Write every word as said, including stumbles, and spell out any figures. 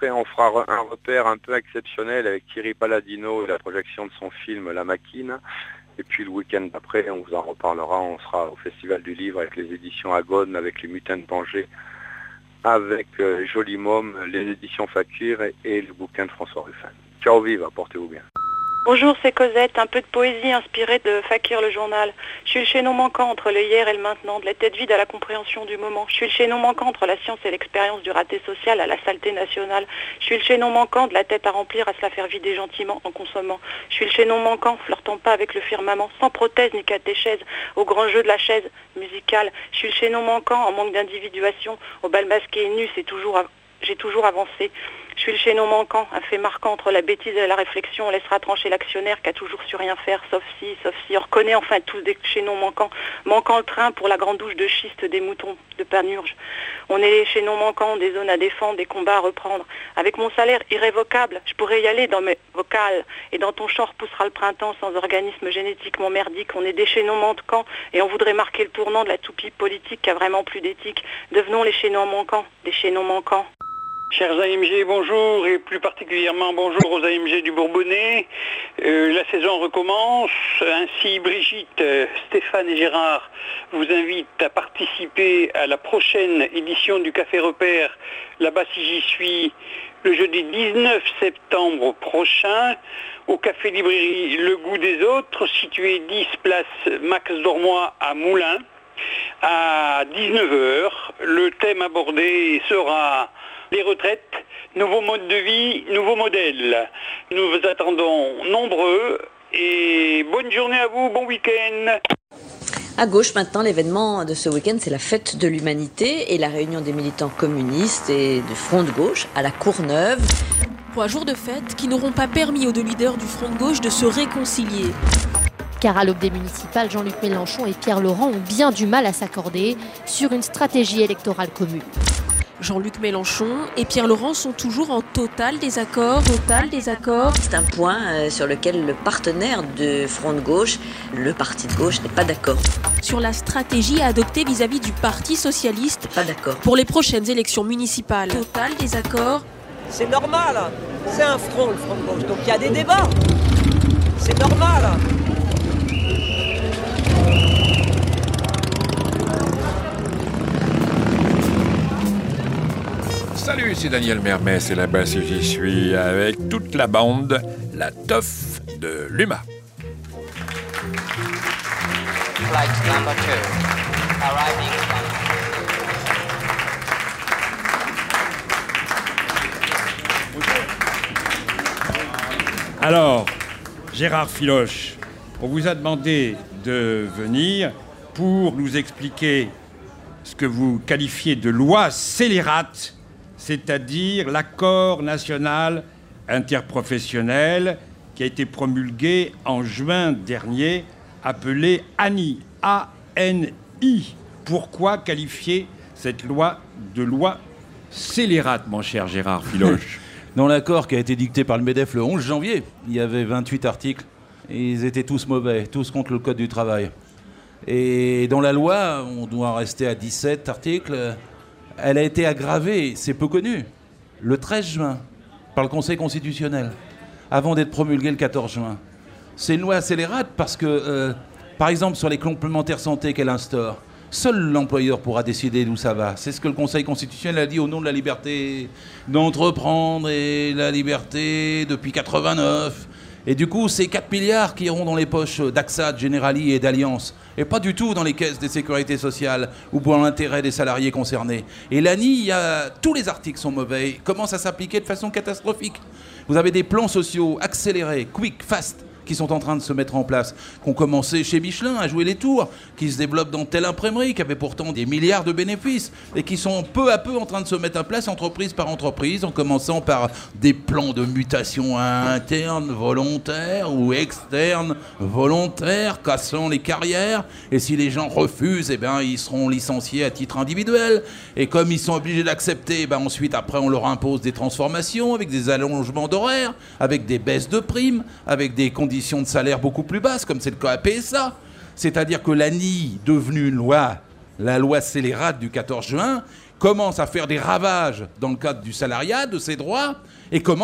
après, on fera un repère un peu exceptionnel avec Thierry Palladino et la projection de son film La Maquine. Et puis le week-end d'après, on vous en reparlera, on sera au Festival du Livre avec les éditions Agone, avec les Mutins de Pangée, avec euh, Joli Môme, les éditions Fakir et, et le bouquin de François Ruffin. Ciao, vive, portez-vous bien. Bonjour, c'est Cosette, un peu de poésie inspirée de Fakir le journal. Je suis le chaînon manquant entre le hier et le maintenant, de la tête vide à la compréhension du moment. Je suis le chaînon manquant entre la science et l'expérience, du raté social à la saleté nationale. Je suis le chaînon manquant de la tête à remplir à se la faire vider gentiment en consommant. Je suis le chaînon manquant, flirtant pas avec le firmament, sans prothèse ni catéchèse, au grand jeu de la chaise musicale. Je suis le chaînon manquant en manque d'individuation, au bal masqué et nu, c'est toujours... À... J'ai toujours avancé. Je suis le chaînon manquant, un fait marquant entre la bêtise et la réflexion. On laissera trancher l'actionnaire qui a toujours su rien faire, sauf si, sauf si. On reconnaît enfin tous des chaînons manquants. Manquant le train pour la grande douche de schiste des moutons de Panurge. On est les chaînons manquants, des zones à défendre, des combats à reprendre. Avec mon salaire irrévocable, je pourrais y aller dans mes vocales. Et dans ton champ repoussera le printemps sans organisme génétiquement merdique. On est des chaînons manquants et on voudrait marquer le tournant de la toupie politique qui a vraiment plus d'éthique. Devenons les chaînons manquants, des chaînons manquants. Chers A M G, bonjour, et plus particulièrement bonjour aux A M G du Bourbonnais. Euh, la saison recommence, ainsi Brigitte, Stéphane et Gérard vous invitent à participer à la prochaine édition du Café Repère, là-bas si j'y suis, le jeudi dix-neuf septembre prochain, au Café Librairie Le Goût des Autres, situé dix place Max Dormois à Moulins, à dix-neuf heures. Le thème abordé sera les retraites, nouveaux modes de vie, nouveaux modèles. Nous vous attendons nombreux et bonne journée à vous, bon week-end. À gauche, maintenant, l'événement de ce week-end, c'est la fête de l'humanité et la réunion des militants communistes et du Front de gauche à la Courneuve. Pour un jour de fête qui n'auront pas permis aux deux leaders du Front de gauche de se réconcilier. Car à l'aube des municipales, Jean-Luc Mélenchon et Pierre Laurent ont bien du mal à s'accorder sur une stratégie électorale commune. Jean-Luc Mélenchon et Pierre Laurent sont toujours en total désaccord, total désaccord. C'est un point euh, sur lequel le partenaire de Front de gauche, le parti de gauche, n'est pas d'accord. Sur la stratégie à adopter vis-à-vis du Parti socialiste, pas d'accord. Pour les prochaines élections municipales. Total désaccord. C'est normal, c'est un front, le Front de gauche, donc il y a des débats. C'est normal. Salut, c'est Daniel Mermès et là-bas si j'y suis avec toute la bande, la teuf de l'U M A. Flight number two, arriving on... Alors, Gérard Filoche, on vous a demandé de venir pour nous expliquer ce que vous qualifiez de loi scélérate, c'est-à-dire l'accord national interprofessionnel qui a été promulgué en juin dernier, appelé A N I. A N I. Pourquoi qualifier cette loi de loi scélérate, mon cher Gérard Filoche? Dans l'accord qui a été dicté par le MEDEF le onze janvier, il y avait vingt-huit articles. Et ils étaient tous mauvais, tous contre le Code du travail. Et dans la loi, on doit rester à dix-sept articles. Elle a été aggravée, c'est peu connu, le treize juin, par le Conseil constitutionnel, avant d'être promulguée le quatorze juin. C'est une loi scélérate parce que, euh, par exemple, sur les complémentaires santé qu'elle instaure, seul l'employeur pourra décider d'où ça va. C'est ce que le Conseil constitutionnel a dit au nom de la liberté d'entreprendre et la liberté depuis quatre-vingt-neuf. Et du coup, c'est quatre milliards qui iront dans les poches d'Axa, de Generali et d'Alliance, et pas du tout dans les caisses des sécurités sociales ou pour l'intérêt des salariés concernés. Et l'A N I, y a... tous les articles sont mauvais, ils commencent à s'appliquer de façon catastrophique. Vous avez des plans sociaux accélérés, quick, fast, qui sont en train de se mettre en place, qui ont commencé chez Michelin à jouer les tours, qui se développent dans telle imprimerie, qui avait pourtant des milliards de bénéfices, et qui sont peu à peu en train de se mettre en place entreprise par entreprise, en commençant par des plans de mutation interne volontaires ou externes volontaires, cassant les carrières, et si les gens refusent, eh ben, ils seront licenciés à titre individuel, et comme ils sont obligés d'accepter, eh ben, ensuite, après, on leur impose des transformations, avec des allongements d'horaires, avec des baisses de primes, avec des conditions de salaire beaucoup plus basses, comme c'est le cas à P S A. C'est-à-dire que l'A N I, devenue une loi, la loi scélérate du quatorze juin, commence à faire des ravages dans le cadre du salariat, de ses droits, et commence